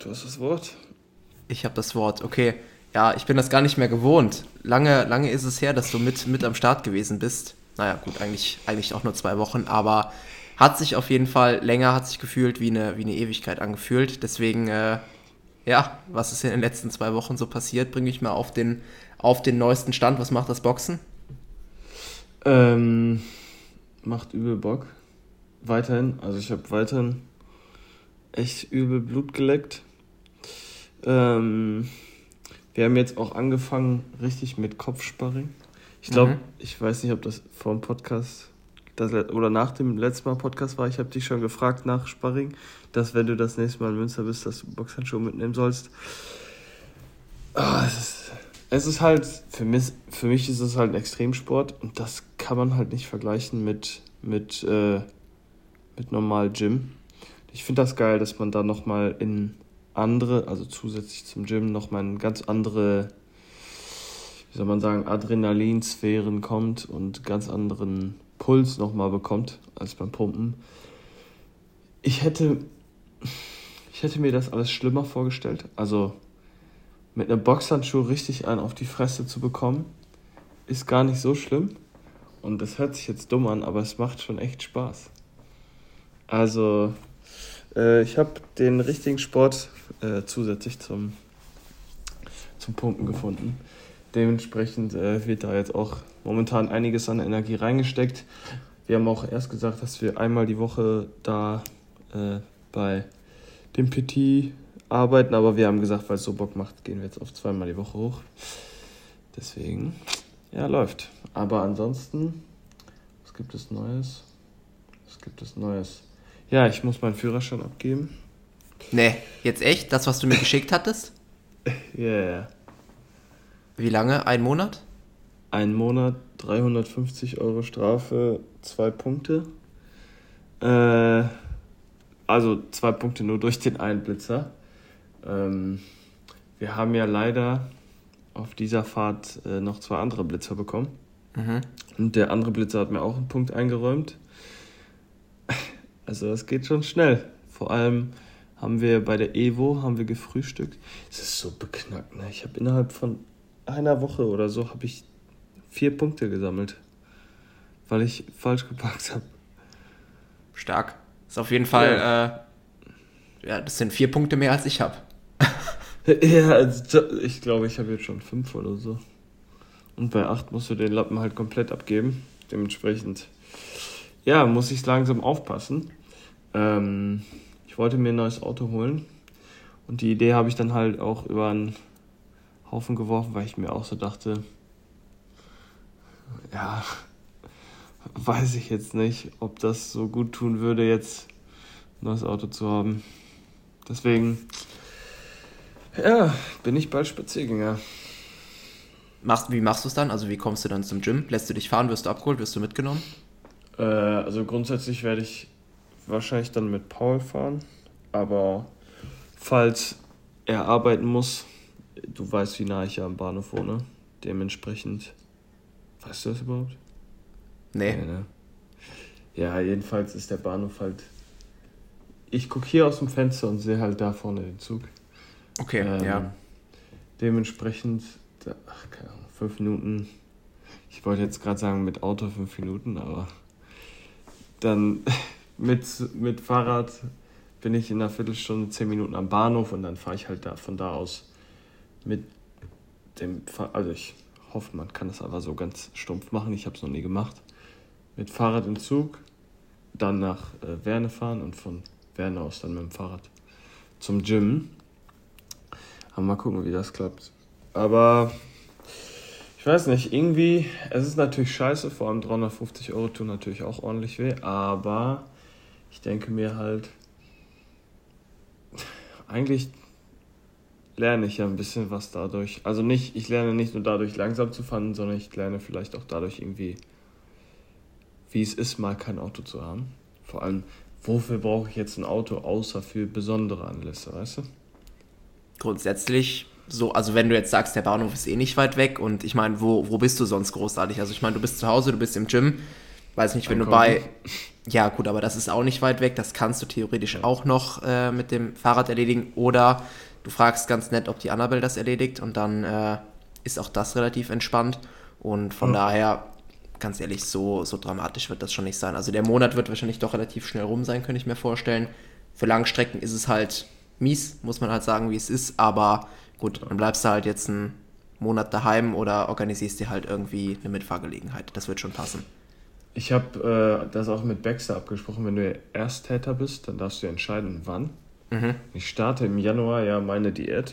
du hast das Wort. Ich habe das Wort, okay. Ja, ich bin das gar nicht mehr gewohnt. Lange ist es her, dass du mit am Start gewesen bist. Naja, gut, eigentlich auch nur 2 Wochen, aber hat sich auf jeden Fall länger, hat sich gefühlt wie eine Ewigkeit angefühlt. Deswegen, ja, was ist in den letzten 2 Wochen so passiert? Bring mich mal auf den neuesten Stand. Was macht das Boxen? Macht übel Bock. Weiterhin, also ich habe weiterhin echt übel Blut geleckt. Wir haben jetzt auch angefangen richtig mit Kopfsparring. Ich glaube, ich weiß nicht, ob das vor dem Podcast oder nach dem letzten Mal Podcast war. Ich habe dich schon gefragt nach Sparring, dass wenn du das nächste Mal in Münster bist, dass du Boxhandschuhe mitnehmen sollst. Es ist halt, für mich ist es halt ein Extremsport und das kann man halt nicht vergleichen mit normal Gym. Ich finde das geil, dass man da nochmal in andere, also zusätzlich zum Gym, nochmal in ganz andere, wie soll man sagen, Adrenalinsphären kommt und ganz anderen Puls nochmal bekommt als beim Pumpen. Ich hätte mir das alles schlimmer vorgestellt. Also mit einem Boxhandschuh richtig einen auf die Fresse zu bekommen, ist gar nicht so schlimm. Und das hört sich jetzt dumm an, aber es macht schon echt Spaß. Also, ich habe den richtigen Sport zusätzlich zum Pumpen gefunden. Dementsprechend wird da jetzt auch momentan einiges an Energie reingesteckt. Wir haben auch erst gesagt, dass wir einmal die Woche da bei dem PT arbeiten, aber wir haben gesagt, weil es so Bock macht, gehen wir jetzt auf 2-mal die Woche hoch. Deswegen, ja, läuft. Aber ansonsten, was gibt es Neues? Ja, ich muss meinen Führerschein abgeben. Nee, jetzt echt? Das, was du mir geschickt hattest? Ja. Yeah. Wie lange? 1 Monat? 1 Monat, 350 € Strafe, 2 Punkte. Also 2 Punkte nur durch den Einblitzer. Wir haben ja leider auf dieser Fahrt noch 2 andere Blitzer bekommen. Und der andere Blitzer hat mir auch einen Punkt eingeräumt. Also das geht schon schnell. Vor allem haben wir bei der Evo gefrühstückt. Es ist so beknackt, ne? Ich habe innerhalb von einer Woche oder so 4 Punkte gesammelt, weil ich falsch geparkt habe. Stark. Ist auf jeden Fall, ja, das sind 4 Punkte mehr als ich habe. Ja, also ich glaube, ich habe jetzt schon 5 oder so. Und bei 8 musst du den Lappen halt komplett abgeben. Dementsprechend, ja, muss ich langsam aufpassen. Ich wollte mir ein neues Auto holen. Und die Idee habe ich dann halt auch über einen Haufen geworfen, weil ich mir auch so dachte, ja, weiß ich jetzt nicht, ob das so gut tun würde, jetzt ein neues Auto zu haben. Deswegen, ja, bin ich bald Spaziergänger. Wie machst du es dann? Also wie kommst du dann zum Gym? Lässt du dich fahren? Wirst du abgeholt? Wirst du mitgenommen? Also grundsätzlich werde ich wahrscheinlich dann mit Paul fahren. Aber falls er arbeiten muss, du weißt, wie nah ich ja am Bahnhof wohne. Dementsprechend, weißt du das überhaupt? Nee. Ne? Ja, jedenfalls ist der Bahnhof halt... Ich gucke hier aus dem Fenster und sehe halt da vorne den Zug. Okay, ja. Dementsprechend, keine Ahnung, 5 Minuten. Ich wollte jetzt gerade sagen mit Auto 5 Minuten, aber dann mit Fahrrad bin ich in einer Viertelstunde, 10 Minuten am Bahnhof und dann fahre ich halt von da aus mit dem Fahrrad. Also ich hoffe, man kann das aber so ganz stumpf machen. Ich habe es noch nie gemacht. Mit Fahrrad im Zug, dann nach Werne fahren und von Werne aus dann mit dem Fahrrad zum Gym. Aber mal gucken, wie das klappt. Aber ich weiß nicht, irgendwie, es ist natürlich scheiße, vor allem 350 € tun natürlich auch ordentlich weh, aber ich denke mir halt, eigentlich lerne ich ja ein bisschen was dadurch. Also ich lerne nicht nur dadurch langsam zu fahren, sondern ich lerne vielleicht auch dadurch irgendwie, wie es ist, mal kein Auto zu haben. Vor allem, wofür brauche ich jetzt ein Auto, außer für besondere Anlässe, weißt du? Grundsätzlich so, also wenn du jetzt sagst, der Bahnhof ist eh nicht weit weg und ich meine, wo bist du sonst großartig? Also ich meine, du bist zu Hause, du bist im Gym, weiß nicht, wenn du bei Ja, gut, aber das ist auch nicht weit weg. Das kannst du theoretisch auch noch mit dem Fahrrad erledigen. Oder du fragst ganz nett, ob die Annabelle das erledigt und dann ist auch das relativ entspannt. Und von Ja. daher, ganz ehrlich, so dramatisch wird das schon nicht sein. Also der Monat wird wahrscheinlich doch relativ schnell rum sein, könnte ich mir vorstellen. Für Langstrecken ist es halt mies, muss man halt sagen, wie es ist. Aber gut, dann bleibst du halt jetzt einen Monat daheim oder organisierst dir halt irgendwie eine Mitfahrgelegenheit. Das wird schon passen. Ich habe das auch mit Baxter abgesprochen, wenn du Ersttäter bist, dann darfst du entscheiden, wann. Mhm. Ich starte im Januar ja meine Diät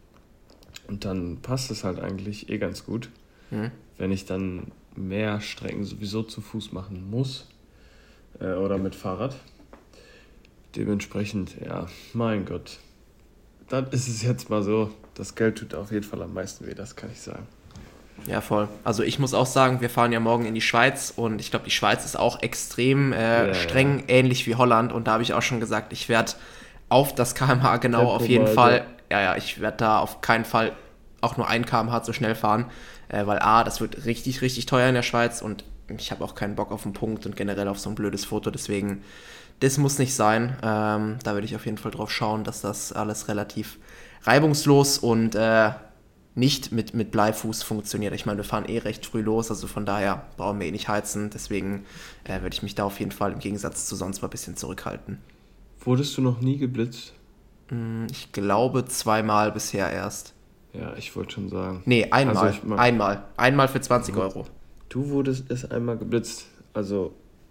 und dann passt es halt eigentlich ganz gut, Mhm. wenn ich dann mehr Strecken sowieso zu Fuß machen muss oder mit Fahrrad. Dementsprechend, ja, mein Gott, dann ist es jetzt mal so, das Geld tut auf jeden Fall am meisten weh, das kann ich sagen. Ja, voll. Also ich muss auch sagen, wir fahren ja morgen in die Schweiz und ich glaube, die Schweiz ist auch extrem Ja, ja. streng, ähnlich wie Holland. Und da habe ich auch schon gesagt, ich werde auf das km/h genau auf jeden Tempomat, Fall, ja, ich werde da auf keinen Fall auch nur 1 km/h zu schnell fahren, weil A, das wird richtig, richtig teuer in der Schweiz und ich habe auch keinen Bock auf einen Punkt und generell auf so ein blödes Foto. Deswegen, das muss nicht sein. Da würde ich auf jeden Fall drauf schauen, dass das alles relativ reibungslos und nicht mit Bleifuß funktioniert. Ich meine, wir fahren eh recht früh los, also von daher brauchen wir eh nicht heizen. Deswegen würde ich mich da auf jeden Fall im Gegensatz zu sonst mal ein bisschen zurückhalten. wurdest du noch nie geblitzt? Ich glaube 2-mal bisher erst. Ja, ich wollte schon sagen. Nee, Also einmal. ich mal, Einmal. Einmal für 20 Euro. du wurdest erst einmal geblitzt. Also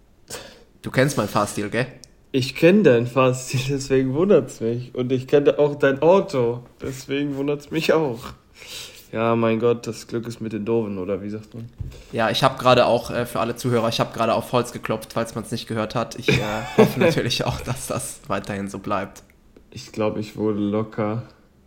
Du kennst meinen Fahrstil, gell? ich kenne deinen Fahrstil, deswegen wundert's mich. Und ich kenne auch dein Auto, deswegen wundert's mich auch. Ja, mein Gott, das Glück ist mit den Doofen, oder wie sagt man? Ja, ich habe gerade auch, für alle Zuhörer, ich habe gerade auf Holz geklopft, falls man es nicht gehört hat. Ich hoffe natürlich auch, dass das weiterhin so bleibt. Ich glaube, ich wurde locker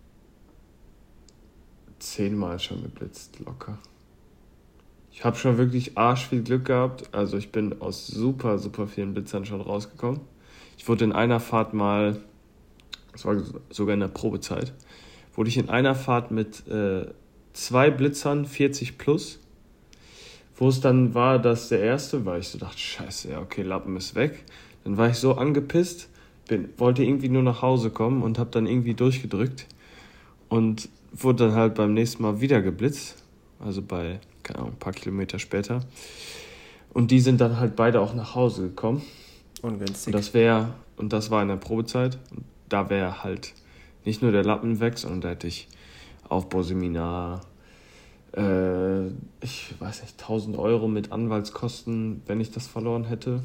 10-mal schon geblitzt, locker. Ich habe schon wirklich arsch viel Glück gehabt. Also ich bin aus super, super vielen Blitzern schon rausgekommen. Ich wurde in einer Fahrt mal, das war sogar in der Probezeit, wurde ich in einer Fahrt mit 2 Blitzern 40 plus, wo es dann war, dass der erste, weil ich so dachte, scheiße, ja okay, Lappen ist weg. Dann war ich so angepisst, wollte irgendwie nur nach Hause kommen und habe dann irgendwie durchgedrückt und wurde dann halt beim nächsten Mal wieder geblitzt, also bei, keine Ahnung, ein paar Kilometer später. Und die sind dann halt beide auch nach Hause gekommen. Ungünstig. Und das war in der Probezeit. Und da wäre halt nicht nur der Lappen weg, sondern da hätte ich Aufbauseminar, ich weiß nicht, 1.000 Euro mit Anwaltskosten, wenn ich das verloren hätte.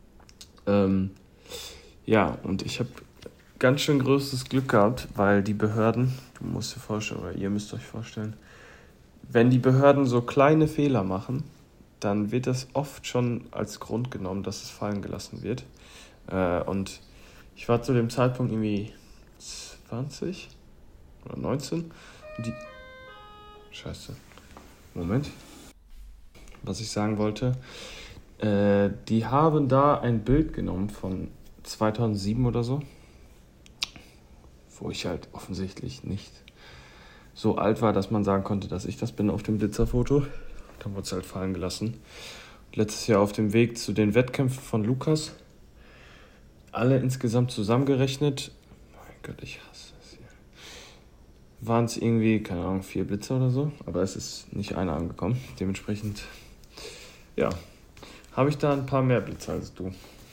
Ja, und ich habe ganz schön größtes Glück gehabt, weil die Behörden, du musst dir vorstellen, oder ihr müsst euch vorstellen, wenn die Behörden so kleine Fehler machen, dann wird das oft schon als Grund genommen, dass es fallen gelassen wird. Und ich war zu dem Zeitpunkt irgendwie 20 oder 19. Und Scheiße. Moment. Was ich sagen wollte. Die haben da ein Bild genommen von 2007 oder so, wo ich halt offensichtlich nicht so alt war, dass man sagen konnte, dass ich das bin auf dem Blitzerfoto. Dann wurde es halt fallen gelassen. Letztes Jahr auf dem Weg zu den Wettkämpfen von Lukas. Alle insgesamt zusammengerechnet. Mein Gott, ich hasse es hier. Waren es irgendwie, keine Ahnung, 4 Blitzer oder so. Aber es ist nicht einer angekommen. Dementsprechend, ja, habe ich da ein paar mehr Blitzer als du.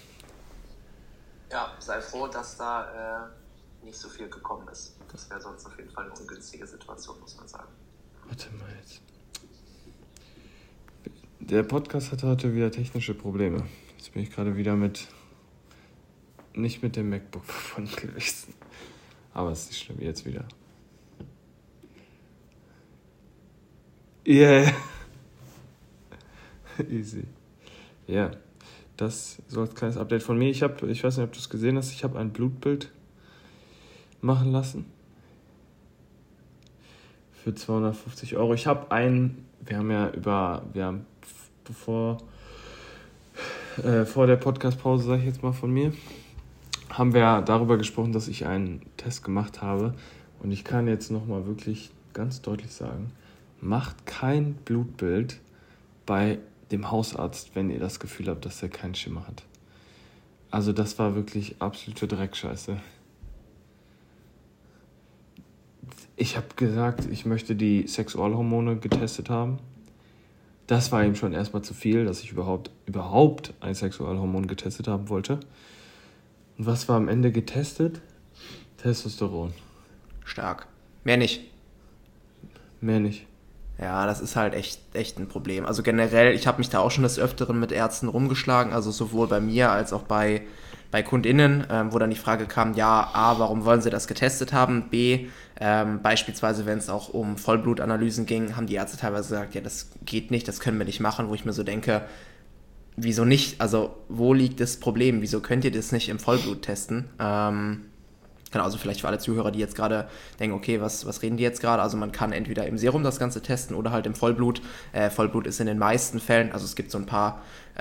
Ja, sei froh, dass da nicht so viel gekommen ist. Das wäre sonst auf jeden Fall eine ungünstige Situation, muss man sagen. Warte mal jetzt. Der Podcast hatte heute wieder technische Probleme. Jetzt bin ich gerade wieder nicht mit dem MacBook verbunden gewesen. Aber es ist nicht schlimm, jetzt wieder. Yeah. Easy. Ja, das so als kleines Update von mir. Ich weiß nicht, ob du es gesehen hast, ich habe ein Blutbild machen lassen. Für 250 Euro. Wir haben vor der Podcast-Pause, sage ich jetzt mal von mir, haben wir darüber gesprochen, dass ich einen Test gemacht habe. Und ich kann jetzt nochmal wirklich ganz deutlich sagen, macht kein Blutbild bei dem Hausarzt, wenn ihr das Gefühl habt, dass er keinen Schimmer hat. Also das war wirklich absolute Dreckscheiße. Ich habe gesagt, ich möchte die Sexualhormone getestet haben. Das war ihm schon erstmal zu viel, dass ich überhaupt ein Sexualhormon getestet haben wollte. Und was war am Ende getestet? Testosteron. Stark. Mehr nicht. Mehr nicht. Ja, das ist halt echt ein Problem. Also generell, ich habe mich da auch schon des Öfteren mit Ärzten rumgeschlagen, also sowohl bei mir als auch bei KundInnen, wo dann die Frage kam, ja, A, warum wollen sie das getestet haben? B, beispielsweise, wenn es auch um Vollblutanalysen ging, haben die Ärzte teilweise gesagt, ja, das geht nicht, das können wir nicht machen, wo ich mir so denke, wieso nicht? Also, wo liegt das Problem? Wieso könnt ihr das nicht im Vollblut testen? Genau, also vielleicht für alle Zuhörer, die jetzt gerade denken, okay, was reden die jetzt gerade? Also man kann entweder im Serum das Ganze testen oder halt im Vollblut. Vollblut ist in den meisten Fällen, also es gibt so ein paar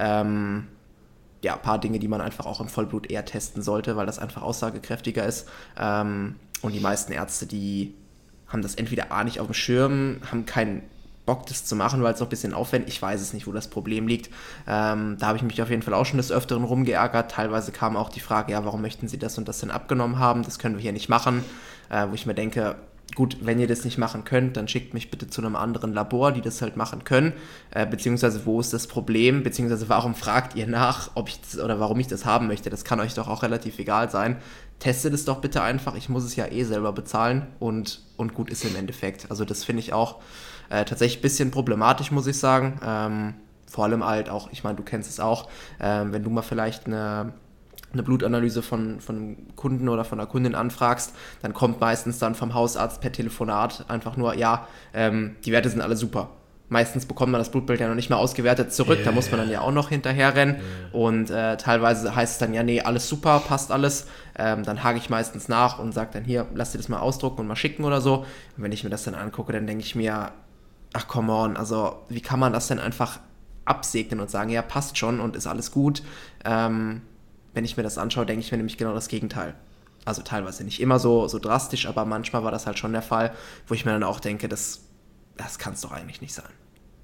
Dinge, die man einfach auch im Vollblut eher testen sollte, weil das einfach aussagekräftiger ist. Und die meisten Ärzte, die haben das entweder A nicht auf dem Schirm, haben keinen Bock, das zu machen, weil es noch ein bisschen aufwendig ist. Ich weiß es nicht, wo das Problem liegt. Da habe ich mich auf jeden Fall auch schon des Öfteren rumgeärgert. Teilweise kam auch die Frage, ja, warum möchten Sie das und das denn abgenommen haben? Das können wir hier nicht machen. Wo ich mir denke, gut, wenn ihr das nicht machen könnt, dann schickt mich bitte zu einem anderen Labor, die das halt machen können. Beziehungsweise, wo ist das Problem? Beziehungsweise, warum fragt ihr nach, ob ich das oder warum ich das haben möchte? Das kann euch doch auch relativ egal sein. Testet es doch bitte einfach. Ich muss es ja eh selber bezahlen und gut ist im Endeffekt. Also das finde ich auch tatsächlich ein bisschen problematisch, muss ich sagen. Vor allem halt auch, ich meine, du kennst es auch, wenn du mal vielleicht eine Blutanalyse von einem Kunden oder von einer Kundin anfragst, dann kommt meistens dann vom Hausarzt per Telefonat einfach nur, ja, die Werte sind alle super. Meistens bekommt man das Blutbild ja noch nicht mal ausgewertet zurück, da muss man dann ja auch noch hinterher rennen und teilweise heißt es dann, ja, nee, alles super, passt alles, dann hake ich meistens nach und sage dann, hier, lass dir das mal ausdrucken und mal schicken oder so. Und wenn ich mir das dann angucke, dann denke ich mir, ach come on, also wie kann man das denn einfach absegnen und sagen, ja, passt schon und ist alles gut. Wenn ich mir das anschaue, denke ich mir nämlich genau das Gegenteil. Also teilweise nicht immer so drastisch, aber manchmal war das halt schon der Fall, wo ich mir dann auch denke, das kann es doch eigentlich nicht sein.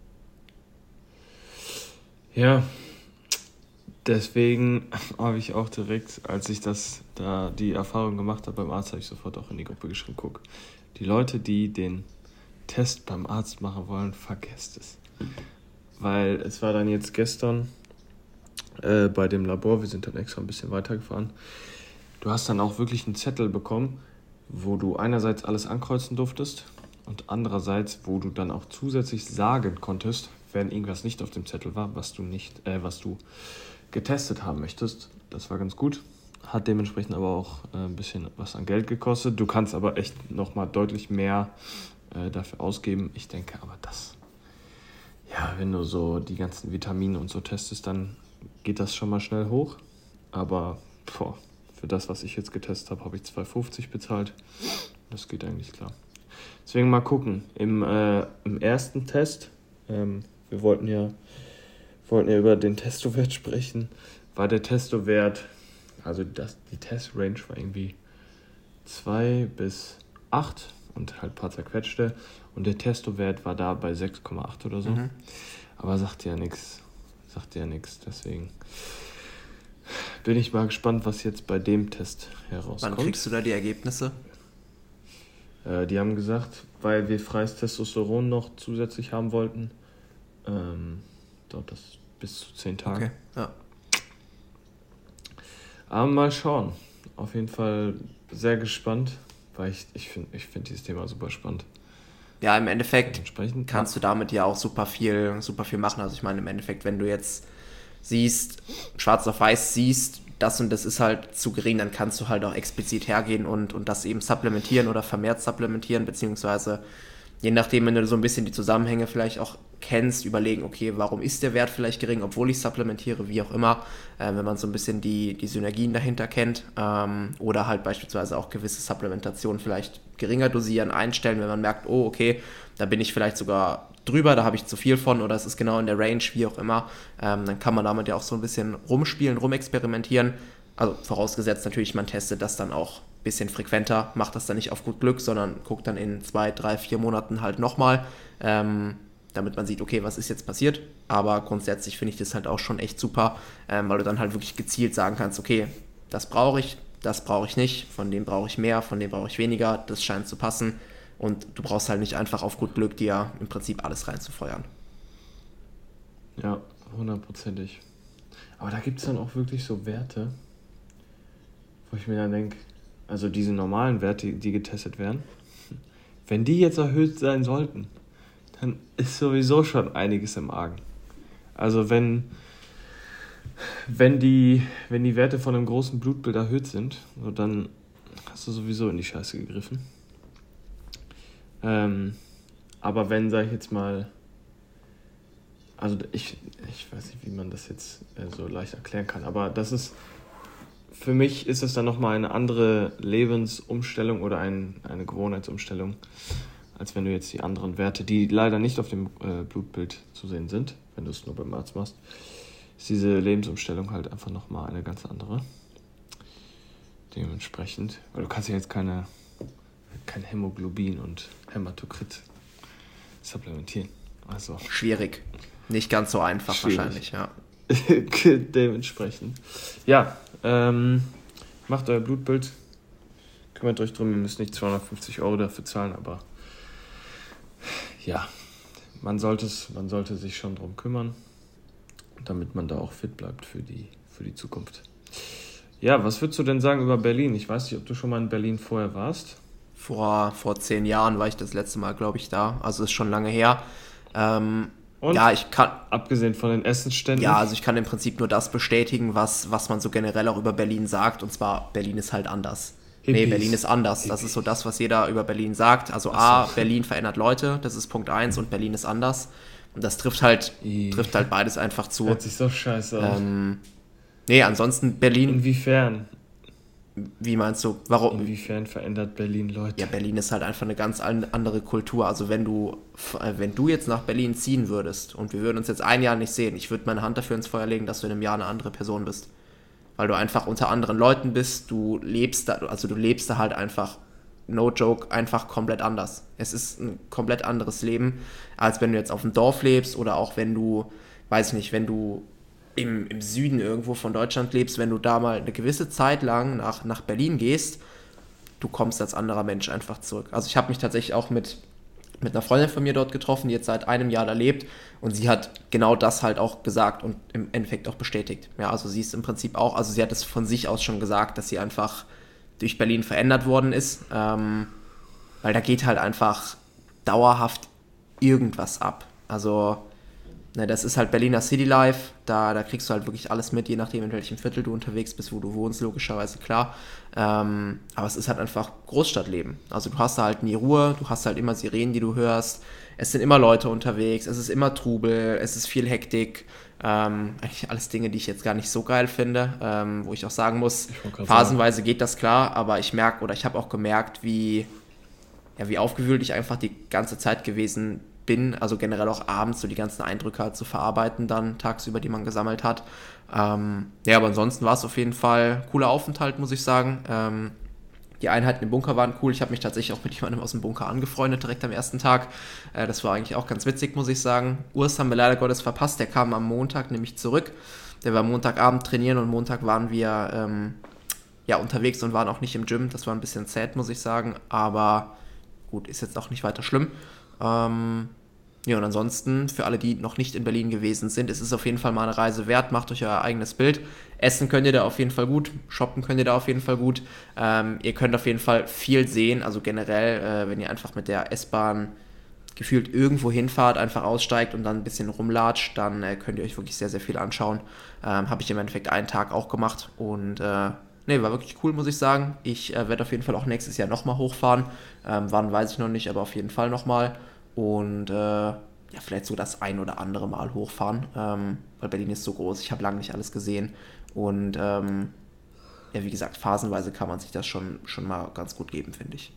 Ja, deswegen habe ich auch direkt, als ich die Erfahrung gemacht habe beim Arzt, habe ich sofort auch in die Gruppe geschrieben, guck, die Leute, die den Test beim Arzt machen wollen, vergesst es. Weil es war dann jetzt gestern bei dem Labor, wir sind dann extra ein bisschen weitergefahren, du hast dann auch wirklich einen Zettel bekommen, wo du einerseits alles ankreuzen durftest und andererseits, wo du dann auch zusätzlich sagen konntest, wenn irgendwas nicht auf dem Zettel war, was du getestet haben möchtest. Das war ganz gut. Hat dementsprechend aber auch ein bisschen was an Geld gekostet. Du kannst aber echt nochmal deutlich mehr dafür ausgeben. Ich denke aber, wenn du so die ganzen Vitamine und so testest, dann geht das schon mal schnell hoch. Aber für das, was ich jetzt getestet habe, habe ich 2,50 bezahlt. Das geht eigentlich klar. Deswegen mal gucken. Im ersten Test, wir wollten ja über den Testowert sprechen, war der Testowert, also die Testrange war irgendwie 2 bis 8 und halt ein paar zerquetschte. Und der Testowert war da bei 6,8 oder so. Mhm. Aber sagt ja nichts. Deswegen bin ich mal gespannt, was jetzt bei dem Test herauskommt. Wann kriegst du da die Ergebnisse? Die haben gesagt, weil wir freies Testosteron noch zusätzlich haben wollten, dauert das bis zu 10 Tage. Okay, ja. Aber mal schauen. Auf jeden Fall sehr gespannt, weil ich finde dieses Thema super spannend. Ja, im Endeffekt kannst du damit ja auch super viel machen. Also ich meine, im Endeffekt, wenn du jetzt siehst, schwarz auf weiß siehst, das und das ist halt zu gering, dann kannst du halt auch explizit hergehen und das eben supplementieren oder vermehrt supplementieren, beziehungsweise je nachdem, wenn du so ein bisschen die Zusammenhänge vielleicht auch kennst, überlegen, okay, warum ist der Wert vielleicht gering, obwohl ich supplementiere, wie auch immer, wenn man so ein bisschen die Synergien dahinter kennt, oder halt beispielsweise auch gewisse Supplementationen vielleicht geringer dosieren, einstellen, wenn man merkt, oh, okay, da bin ich vielleicht sogar drüber, da habe ich zu viel von oder es ist genau in der Range, wie auch immer, dann kann man damit ja auch so ein bisschen rumspielen, rumexperimentieren, also vorausgesetzt natürlich, man testet das dann auch ein bisschen frequenter, macht das dann nicht auf gut Glück, sondern guckt dann in 2, 3, 4 Monaten halt nochmal, damit man sieht, okay, was ist jetzt passiert. Aber grundsätzlich finde ich das halt auch schon echt super, weil du dann halt wirklich gezielt sagen kannst, okay, das brauche ich nicht, von dem brauche ich mehr, von dem brauche ich weniger, das scheint zu passen. Und du brauchst halt nicht einfach auf gut Glück dir im Prinzip alles reinzufeuern. Ja, 100%. Aber da gibt es dann auch wirklich so Werte, wo ich mir dann denke, also diese normalen Werte, die getestet werden, wenn die jetzt erhöht sein sollten, dann ist sowieso schon einiges im Argen. Also wenn die Werte von einem großen Blutbild erhöht sind, so dann hast du sowieso in die Scheiße gegriffen. Aber wenn, sag ich jetzt mal, also ich weiß nicht, wie man das jetzt so leicht erklären kann, aber für mich ist es dann nochmal eine andere Lebensumstellung oder eine Gewohnheitsumstellung, als wenn du jetzt die anderen Werte, die leider nicht auf dem Blutbild zu sehen sind, wenn du es nur beim Arzt machst, ist diese Lebensumstellung halt einfach nochmal eine ganz andere. Dementsprechend, weil du kannst ja jetzt kein Hämoglobin und Hämatokrit supplementieren. Also schwierig. Nicht ganz so einfach schwierig. Wahrscheinlich, ja. Dementsprechend. Ja, macht euer Blutbild. Kümmert euch drum, ihr müsst nicht 250 € dafür zahlen, aber ja, man sollte sich schon drum kümmern, damit man da auch fit bleibt für die Zukunft. Ja, was würdest du denn sagen über Berlin? Ich weiß nicht, ob du schon mal in Berlin vorher warst. Vor 10 Jahren war ich das letzte Mal, glaube ich, da. Also ist schon lange her. Und? Ja, ich kann. Abgesehen von den Essensständen? Ja, also ich kann im Prinzip nur das bestätigen, was man so generell auch über Berlin sagt. Und zwar, Berlin ist halt anders. Hippies. Nee, Berlin ist anders. Das ist so das, was jeder über Berlin sagt. Also Berlin verändert Leute, das ist Punkt 1 und Berlin ist anders. Und das trifft halt beides einfach zu. Hört sich so scheiße an. Nee, ansonsten Berlin. Inwiefern? Wie meinst du? Warum? Inwiefern verändert Berlin Leute? Ja, Berlin ist halt einfach eine ganz andere Kultur. Also wenn du jetzt nach Berlin ziehen würdest und wir würden uns jetzt ein Jahr nicht sehen, ich würde meine Hand dafür ins Feuer legen, dass du in einem Jahr eine andere Person bist. Weil du einfach unter anderen Leuten bist, du lebst da halt einfach, no joke, einfach komplett anders. Es ist ein komplett anderes Leben, als wenn du jetzt auf dem Dorf lebst oder auch wenn du, weiß nicht, wenn du im Süden irgendwo von Deutschland lebst, wenn du da mal eine gewisse Zeit lang nach Berlin gehst, du kommst als anderer Mensch einfach zurück. Also ich habe mich tatsächlich auch mit einer Freundin von mir dort getroffen, die jetzt seit einem Jahr da lebt und sie hat genau das halt auch gesagt und im Endeffekt auch bestätigt. Ja, also sie ist im Prinzip auch, also sie hat es von sich aus schon gesagt, dass sie einfach durch Berlin verändert worden ist, weil da geht halt einfach dauerhaft irgendwas ab. Also das ist halt Berliner City Life, da kriegst du halt wirklich alles mit, je nachdem in welchem Viertel du unterwegs bist, wo du wohnst, logischerweise, klar. Aber es ist halt einfach Großstadtleben. Also du hast da halt nie Ruhe, du hast halt immer Sirenen, die du hörst, es sind immer Leute unterwegs, es ist immer Trubel, es ist viel Hektik. Eigentlich alles Dinge, die ich jetzt gar nicht so geil finde, wo ich auch sagen muss, phasenweise geht das klar, aber ich habe auch gemerkt, wie aufgewühlt ich einfach die ganze Zeit gewesen bin, also generell auch abends so die ganzen Eindrücke halt zu verarbeiten dann tagsüber, die man gesammelt hat. Aber ansonsten war es auf jeden Fall ein cooler Aufenthalt, muss ich sagen. Die Einheiten im Bunker waren cool. Ich habe mich tatsächlich auch mit jemandem aus dem Bunker angefreundet, direkt am ersten Tag. Das war eigentlich auch ganz witzig, muss ich sagen. Urs haben wir leider Gottes verpasst, der kam am Montag nämlich zurück. Der war Montagabend trainieren und Montag waren wir unterwegs und waren auch nicht im Gym. Das war ein bisschen sad, muss ich sagen, aber gut, ist jetzt auch nicht weiter schlimm. Und ansonsten, für alle, die noch nicht in Berlin gewesen sind, es ist auf jeden Fall mal eine Reise wert, macht euch euer eigenes Bild. Essen könnt ihr da auf jeden Fall gut, shoppen könnt ihr da auf jeden Fall gut. Ihr könnt auf jeden Fall viel sehen, also generell, wenn ihr einfach mit der S-Bahn gefühlt irgendwo hinfahrt, einfach aussteigt und dann ein bisschen rumlatscht, dann könnt ihr euch wirklich sehr, sehr viel anschauen. Habe ich im Endeffekt einen Tag auch gemacht und war wirklich cool, muss ich sagen. Ich werde auf jeden Fall auch nächstes Jahr nochmal hochfahren. Wann, weiß ich noch nicht, aber auf jeden Fall nochmal. Und vielleicht so das ein oder andere Mal hochfahren, weil Berlin ist so groß, ich habe lange nicht alles gesehen und wie gesagt, phasenweise kann man sich das schon mal ganz gut geben, finde ich.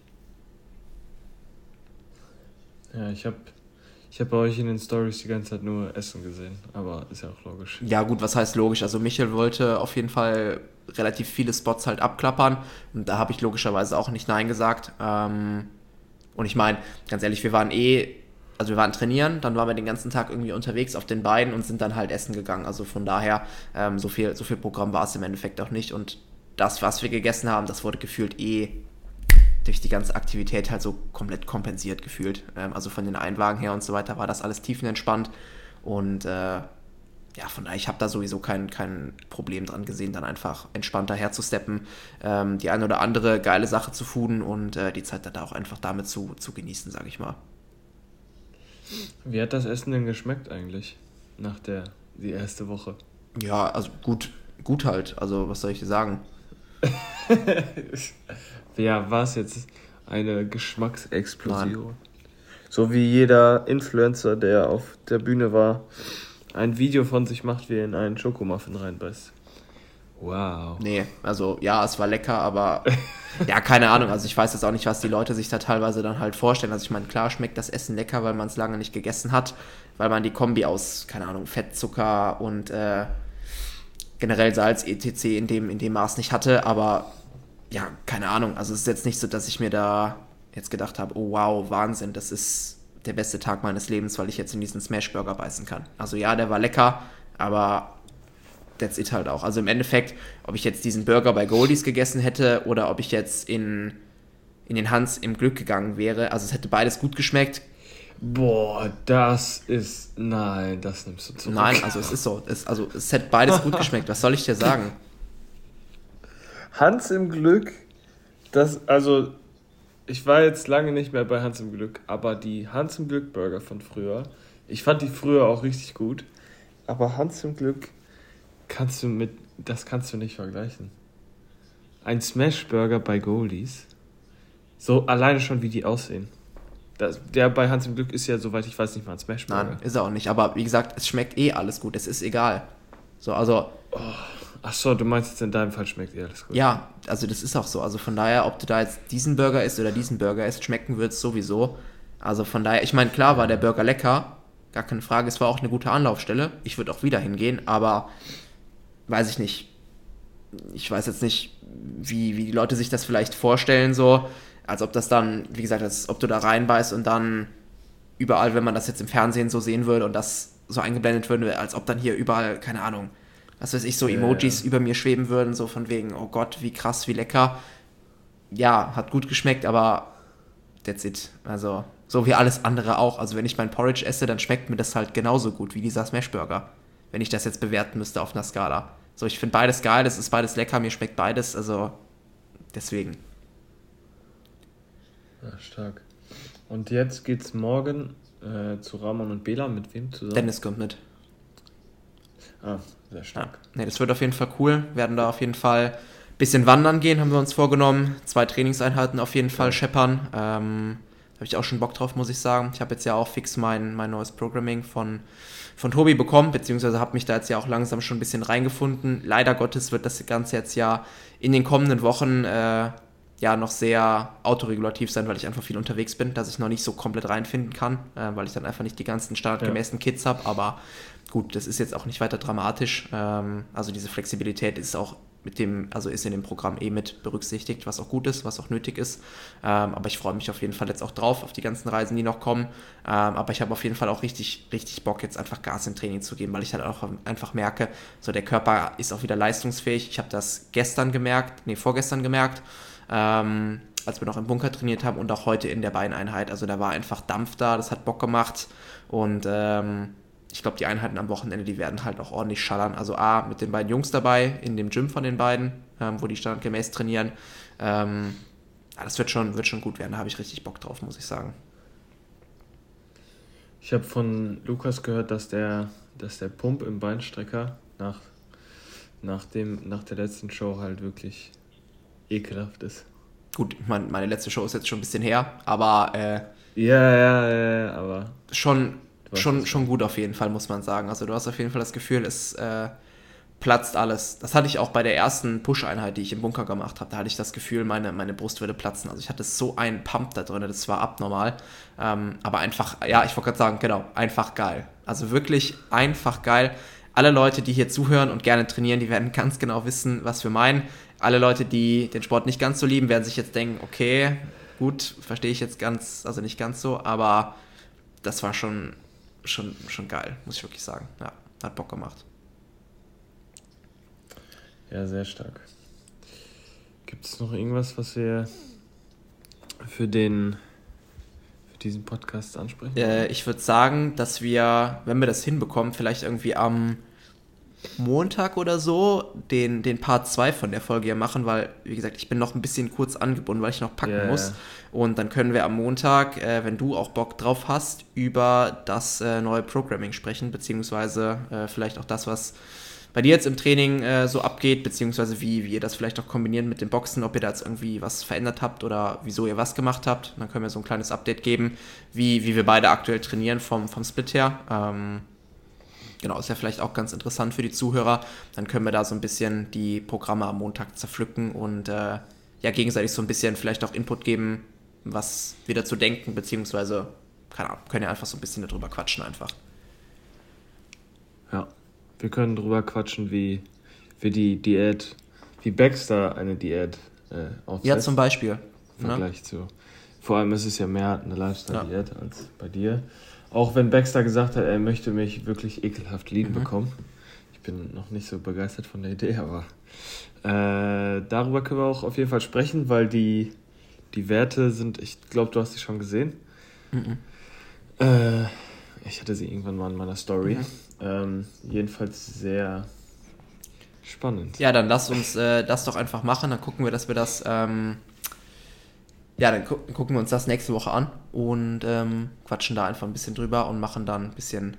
Ja, ich hab bei euch in den Stories die ganze Zeit nur Essen gesehen, aber ist ja auch logisch. Ja gut, was heißt logisch? Also Michael wollte auf jeden Fall relativ viele Spots halt abklappern und da habe ich logischerweise auch nicht Nein gesagt. Und ich meine, ganz ehrlich, wir waren also wir waren trainieren, dann waren wir den ganzen Tag irgendwie unterwegs auf den Beinen und sind dann halt essen gegangen. Also von daher, so viel Programm war es im Endeffekt auch nicht. Und das, was wir gegessen haben, das wurde gefühlt durch die ganze Aktivität halt so komplett kompensiert gefühlt. Also von den Einwagen her und so weiter war das alles tiefenentspannt. Und ja, von daher, ich habe da sowieso kein Problem dran gesehen, dann einfach entspannter herzusteppen, die eine oder andere geile Sache zu fooden und die Zeit dann auch einfach damit zu genießen, sage ich mal. Wie hat das Essen denn geschmeckt eigentlich nach die erste Woche? Ja, also gut halt, also was soll ich dir sagen? Ja, war es jetzt eine Geschmacksexplosion? Nein. So wie jeder Influencer, der auf der Bühne war, ein Video von sich macht, wie er in einen Schokomuffin reinbeißt. Wow. Nee, also ja, es war lecker, aber ja, keine Ahnung. Also ich weiß jetzt auch nicht, was die Leute sich da teilweise dann halt vorstellen. Also ich meine, klar schmeckt das Essen lecker, weil man es lange nicht gegessen hat, weil man die Kombi aus, keine Ahnung, Fett, Zucker und generell Salz, etc. in dem Maß nicht hatte, aber ja, keine Ahnung. Also es ist jetzt nicht so, dass ich mir da jetzt gedacht habe, oh wow, Wahnsinn, das ist der beste Tag meines Lebens, weil ich jetzt in diesen Smashburger beißen kann. Also ja, der war lecker, aber that's it halt auch. Also im Endeffekt, ob ich jetzt diesen Burger bei Goldies gegessen hätte oder ob ich jetzt in den Hans im Glück gegangen wäre, also es hätte beides gut geschmeckt. Boah, nein, das nimmst du zurück. Nein, also es ist so. Es hätte beides gut geschmeckt. Was soll ich dir sagen? Hans im Glück, ich war jetzt lange nicht mehr bei Hans im Glück, aber die Hans im Glück Burger von früher, ich fand die früher auch richtig gut, aber Hans im Glück kannst du nicht vergleichen. Ein Smashburger bei Goldies, so alleine schon wie die aussehen. Der bei Hans im Glück ist ja, soweit ich weiß, nicht mal ein Smashburger. Nein, ist er auch nicht, aber wie gesagt, es schmeckt alles gut, es ist egal. So, also... Achso, du meinst jetzt in deinem Fall schmeckt alles gut. Ja, also das ist auch so. Also von daher, ob du da jetzt diesen Burger isst oder diesen Burger isst, schmecken wird es sowieso. Also von daher, ich meine, klar war der Burger lecker, gar keine Frage, es war auch eine gute Anlaufstelle. Ich würde auch wieder hingehen, aber weiß ich nicht. Ich weiß jetzt nicht, wie die Leute sich das vielleicht vorstellen, so, als ob das dann, wie gesagt, als ob du da reinbeißt und dann überall, wenn man das jetzt im Fernsehen so sehen würde und das so eingeblendet würde, als ob dann hier überall, keine Ahnung, was weiß ich, so Emojis über mir schweben würden, so von wegen, oh Gott, wie krass, wie lecker. Ja, hat gut geschmeckt, aber that's it. Also, so wie alles andere auch. Also, wenn ich mein Porridge esse, dann schmeckt mir das halt genauso gut wie dieser Smashburger. Wenn ich das jetzt bewerten müsste auf einer Skala. So, ich finde beides geil, es ist beides lecker, mir schmeckt beides, also deswegen. Ja, stark. Und jetzt geht's morgen zu Ramon und Bela. Mit wem zusammen? Dennis kommt mit. Ah, sehr stark. Ja. Nee, das wird auf jeden Fall cool. Wir werden da auf jeden Fall ein bisschen wandern gehen, haben wir uns vorgenommen. 2 Trainingseinheiten auf jeden Fall scheppern. Da habe ich auch schon Bock drauf, muss ich sagen. Ich habe jetzt ja auch fix mein neues Programming von Tobi bekommen, beziehungsweise habe mich da jetzt ja auch langsam schon ein bisschen reingefunden. Leider Gottes wird das Ganze jetzt ja in den kommenden Wochen ja noch sehr autoregulativ sein, weil ich einfach viel unterwegs bin, dass ich noch nicht so komplett reinfinden kann, weil ich dann einfach nicht die ganzen standardgemäßen Kits habe, aber gut, das ist jetzt auch nicht weiter dramatisch. Also diese Flexibilität ist auch ist in dem Programm mit berücksichtigt, was auch gut ist, was auch nötig ist. Aber ich freue mich auf jeden Fall jetzt auch drauf, auf die ganzen Reisen, die noch kommen. Aber ich habe auf jeden Fall auch richtig, richtig Bock, jetzt einfach Gas im Training zu geben, weil ich halt auch einfach merke, so der Körper ist auch wieder leistungsfähig. Ich habe das vorgestern gemerkt, als wir noch im Bunker trainiert haben und auch heute in der Beineinheit. Also da war einfach Dampf da, das hat Bock gemacht und ich glaube, die Einheiten am Wochenende, die werden halt auch ordentlich schallern. Also mit den beiden Jungs dabei, in dem Gym von den beiden, wo die standardgemäß trainieren. Das wird schon gut werden, da habe ich richtig Bock drauf, muss ich sagen. Ich habe von Lukas gehört, dass der Pump im Beinstrecker nach der letzten Show halt wirklich ekelhaft ist. Gut, meine letzte Show ist jetzt schon ein bisschen her, aber aber schon gut auf jeden Fall, muss man sagen. Also du hast auf jeden Fall das Gefühl, es platzt alles. Das hatte ich auch bei der ersten Push-Einheit, die ich im Bunker gemacht habe. Da hatte ich das Gefühl, meine Brust würde platzen. Also ich hatte so einen Pump da drin, das war abnormal. Aber einfach, ich wollte gerade sagen, genau, einfach geil. Also wirklich einfach geil. Alle Leute, die hier zuhören und gerne trainieren, die werden ganz genau wissen, was wir meinen. Alle Leute, die den Sport nicht ganz so lieben, werden sich jetzt denken, okay, gut, verstehe ich jetzt nicht ganz so, aber das war schon geil, muss ich wirklich sagen. Ja, hat Bock gemacht. Ja, sehr stark. Gibt es noch irgendwas, was wir für diesen Podcast ansprechen? Ich würde sagen, dass wir, wenn wir das hinbekommen, vielleicht irgendwie am Montag oder so den Part 2 von der Folge hier machen, weil, wie gesagt, ich bin noch ein bisschen kurz angebunden, weil ich noch packen muss. Und dann können wir am Montag, wenn du auch Bock drauf hast, über das neue Programming sprechen, beziehungsweise vielleicht auch das, was bei dir jetzt im Training so abgeht, beziehungsweise wie ihr das vielleicht auch kombiniert mit den Boxen, ob ihr da jetzt irgendwie was verändert habt oder wieso ihr was gemacht habt. Dann können wir so ein kleines Update geben, wie wir beide aktuell trainieren vom Split her. Genau, ist ja vielleicht auch ganz interessant für die Zuhörer. Dann können wir da so ein bisschen die Programme am Montag zerpflücken und gegenseitig so ein bisschen vielleicht auch Input geben, was wir dazu denken, beziehungsweise, keine Ahnung, können ja einfach so ein bisschen darüber quatschen einfach. Ja, wir können drüber quatschen, wie die Diät, wie Baxter eine Diät aufsetzt. Ja, zum Beispiel. Im Vergleich zu, vor allem ist es ja mehr eine Lifestyle-Diät als bei dir. Auch wenn Baxter gesagt hat, er möchte mich wirklich ekelhaft lieben bekommen. Ich bin noch nicht so begeistert von der Idee, aber darüber können wir auch auf jeden Fall sprechen, weil die Werte sind, ich glaube, du hast sie schon gesehen. Ich hatte sie irgendwann mal in meiner Story. Jedenfalls sehr spannend. Ja, dann lass uns das doch einfach machen. Dann gucken wir, dass wir das... dann gucken wir uns das nächste Woche an und quatschen da einfach ein bisschen drüber und machen dann ein bisschen,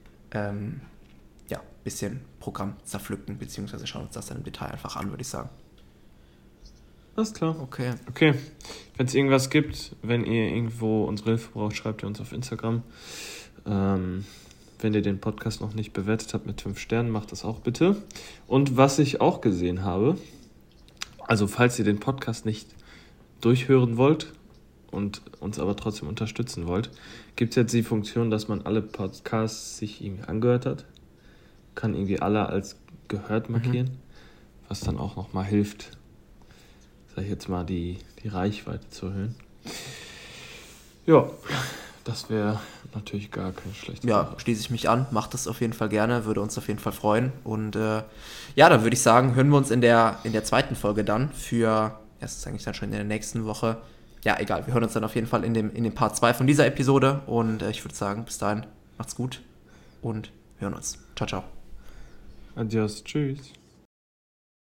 bisschen Programm zerpflücken, beziehungsweise schauen uns das dann im Detail einfach an, würde ich sagen. Alles klar. Okay. Wenn es irgendwas gibt, wenn ihr irgendwo unsere Hilfe braucht, schreibt ihr uns auf Instagram. Wenn ihr den Podcast noch nicht bewertet habt mit 5 Sternen, macht das auch bitte. Und was ich auch gesehen habe, also falls ihr den Podcast nicht durchhören wollt und uns aber trotzdem unterstützen wollt, gibt es jetzt die Funktion, dass man alle Podcasts sich irgendwie angehört hat. Kann irgendwie alle als gehört markieren, was dann auch nochmal hilft, sag ich jetzt mal, die Reichweite zu erhöhen. Ja, das wäre natürlich gar kein schlechtes. Ja, schließe ich mich an, macht das auf jeden Fall gerne, würde uns auf jeden Fall freuen. Und dann würde ich sagen, hören wir uns in der zweiten Folge dann für... Das ist eigentlich dann schon in der nächsten Woche. Ja, egal. Wir hören uns dann auf jeden Fall in dem Part 2 von dieser Episode. Und ich würde sagen, bis dahin, macht's gut und wir hören uns. Ciao, ciao. Adios, tschüss.